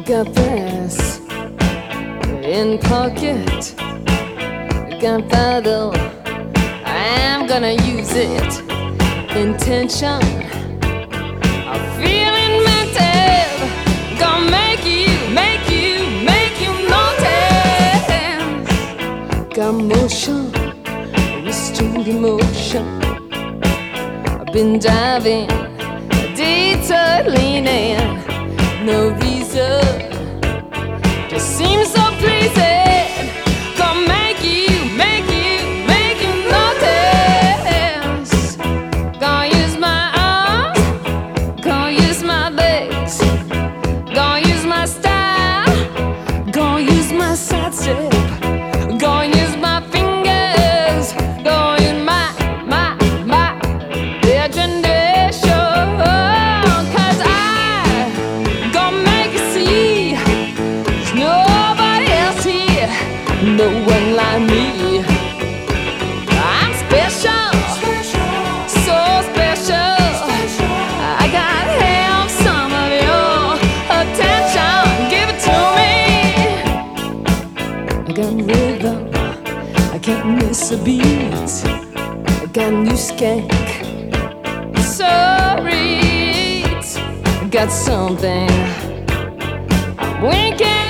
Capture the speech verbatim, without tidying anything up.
Got brass in pocket, gunpowder, I'm gonna use it. Intention of feeling mental, gonna make you, make you, make you notice. Got motion, restrained emotion. I've been diving, detour leaning, no reason, just seems so pleasing. Gonna make you, make you, make you notice. Gonna use my arms, gonna use my legs, gonna use my style, gonna use my side step, gonna use my fingers, gonna use my, my, my imagination. Cause I gonna make you see there's nobody else here, no one like me. I'm special, so special. I gotta have some of your attention. Give it to me. I got rhythm, I can't miss a beat. I got new skank, sorry. I got something I'm winking.